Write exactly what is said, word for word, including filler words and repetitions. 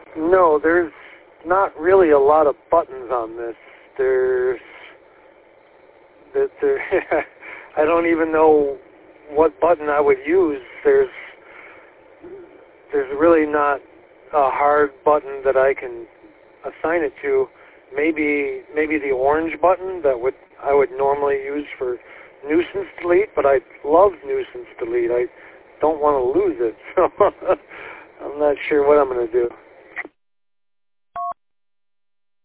No, there's not really a lot of buttons on this. There's, that there, I don't even know what button I would use. There's, there's really not a hard button that I can assign it to. Maybe, maybe the orange button that would I would normally use for nuisance delete, but I love nuisance delete. I don't want to lose it, so I'm not sure what I'm going to do.